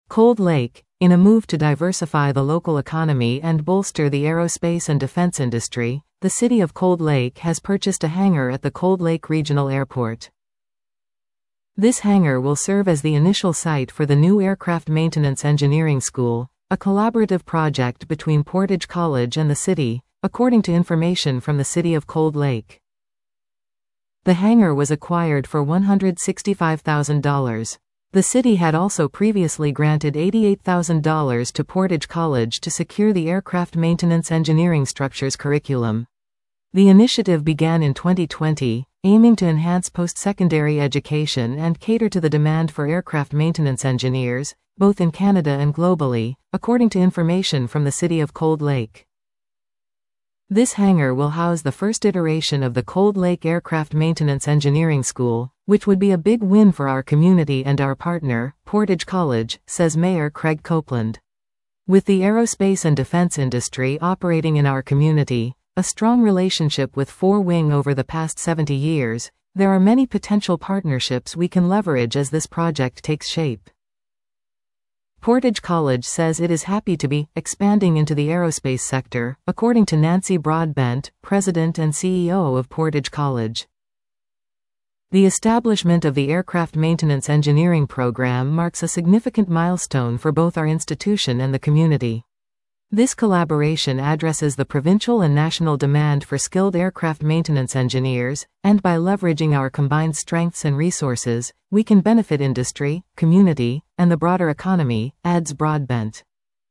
Cold Lake, in a move to diversify the local economy and bolster the aerospace and defense industry, the city of Cold Lake has purchased a hangar at the Cold Lake Regional Airport. This hangar will serve as the initial site for the new Aircraft Maintenance Engineering School, a collaborative project between Portage College and the city, according to information from the city of Cold Lake. The hangar was acquired for $165,000. The city had also previously granted $88,000 to Portage College to secure the Aircraft Maintenance Engineering Structures curriculum. The initiative began in 2020, aiming to enhance post-secondary education and cater to the demand for aircraft maintenance engineers, both in Canada and globally, according to information from the city of Cold Lake. This hangar will house the first iteration of the Cold Lake Aircraft Maintenance Engineering School, which would be a big win for our community and our partner, Portage College, says Mayor Craig Copeland. With the aerospace and defense industry operating in our community, a strong relationship with Four Wing over the past 70 years, there are many potential partnerships we can leverage as this project takes shape. Portage College says it is happy to be expanding into the aerospace sector, according to Nancy Broadbent, President and CEO of Portage College. The establishment of the Aircraft Maintenance Engineering Program marks a significant milestone for both our institution and the community. This collaboration addresses the provincial and national demand for skilled aircraft maintenance engineers, and by leveraging our combined strengths and resources, we can benefit industry, community, and the broader economy, adds Broadbent.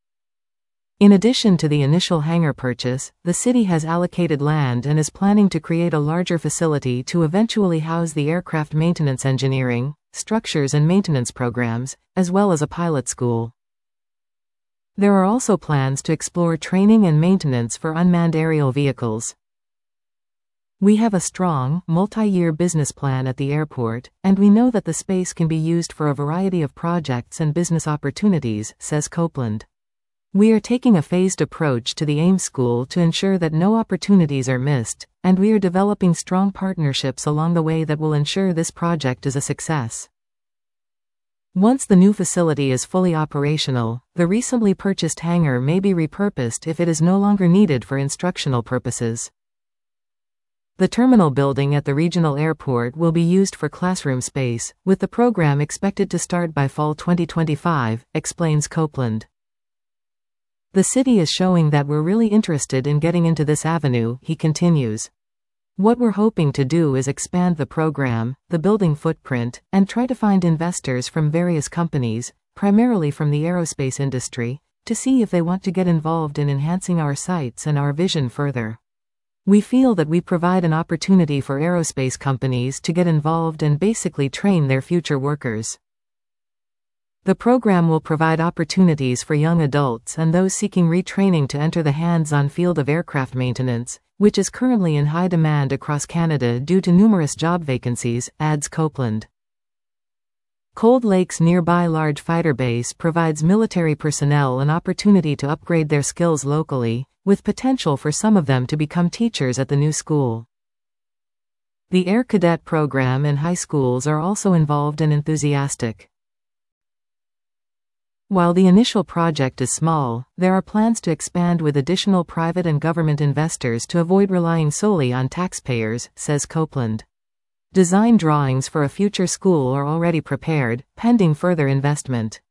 In addition to the initial hangar purchase, the city has allocated land and is planning to create a larger facility to eventually house the aircraft maintenance engineering, structures and maintenance programs, as well as a pilot school. There are also plans to explore training and maintenance for unmanned aerial vehicles. We have a strong, multi-year business plan at the airport, and we know that the space can be used for a variety of projects and business opportunities, says Copeland. We are taking a phased approach to the AIM School to ensure that no opportunities are missed, and we are developing strong partnerships along the way that will ensure this project is a success. Once the new facility is fully operational, the recently purchased hangar may be repurposed if it is no longer needed for instructional purposes. The terminal building at the regional airport will be used for classroom space, with the program expected to start by fall 2025, explains Copeland. The city is showing that we're really interested in getting into this avenue, he continues. What we're hoping to do is expand the program, the building footprint, and try to find investors from various companies, primarily from the aerospace industry, to see if they want to get involved in enhancing our sites and our vision further. We feel that we provide an opportunity for aerospace companies to get involved and basically train their future workers. The program will provide opportunities for young adults and those seeking retraining to enter the hands-on field of aircraft maintenance, which is currently in high demand across Canada due to numerous job vacancies, adds Copeland. Cold Lake's nearby large fighter base provides military personnel an opportunity to upgrade their skills locally, with potential for some of them to become teachers at the new school. The Air Cadet program in high schools are also involved and enthusiastic. While the initial project is small, there are plans to expand with additional private and government investors to avoid relying solely on taxpayers, says Copeland. Design drawings for a future school are already prepared, pending further investment.